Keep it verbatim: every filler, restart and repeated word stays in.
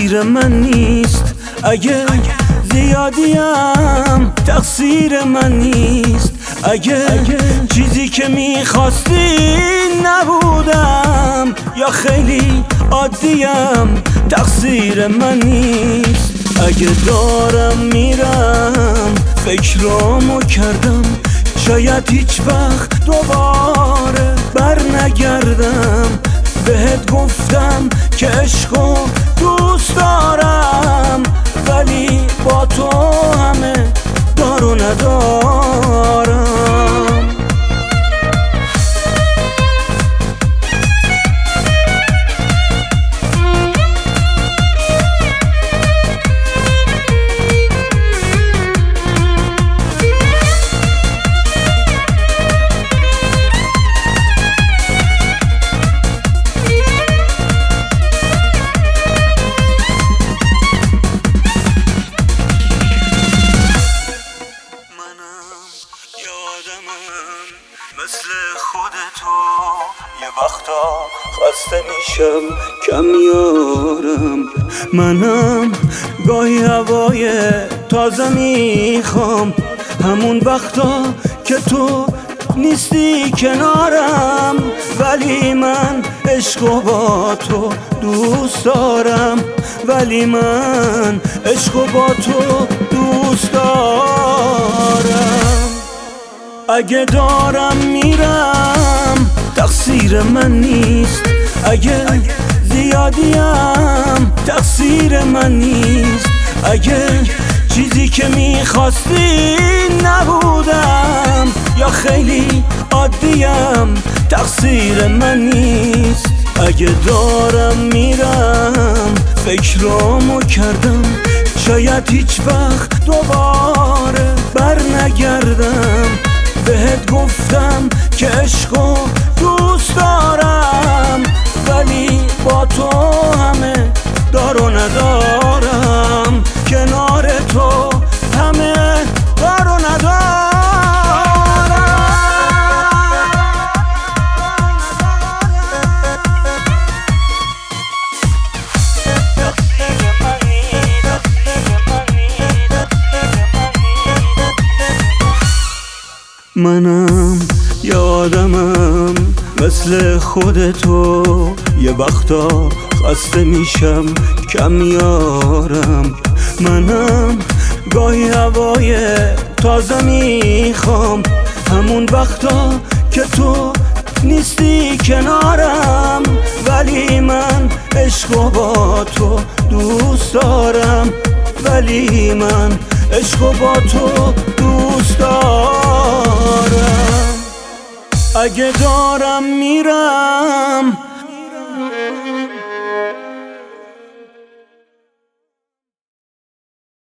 تقصیر من نیست، اگه زیادیم تقصیر من نیست، اگه چیزی که میخواستی نبودم یا خیلی عادیم تقصیر من نیست. اگه دارم میرم فکرامو کردم، شاید هیچ وقت دوباره بر نگردم. بهت گفتم که عشقو دوست دارم، ولی با تو همه دار و ندارم. مثل خودتو یه وقتا خسته میشم کم یارم. منم گاهی هوای تازه میخوام، همون وقتا که تو نیستی کنارم. ولی من عشقو با تو دوست دارم، ولی من عشقو با تو دوست دارم. اگه دارم میرم تقصیر من نیست، اگه زیادیم تقصیر من نیست، اگه چیزی که میخواستی نبودم یا خیلی عادیم تقصیر من نیست. اگه دارم میرم فکرامو کردم، شاید هیچ وقت دوباره بر نگردم. بهت گفتم که عشقو دوست دارم، ولی با تو همه دار و ندارم. کنار تو همه دار و ندارم. منم یه آدمم مثل خودتو یه وقتا خسته میشم کم یارم. منم گاهی هوای تازه میخوام، همون وقتا که تو نیستی کنارم. ولی من عشقو با تو دوست دارم، ولی من عشقو با تو دوست دارم. اگه دارم میرم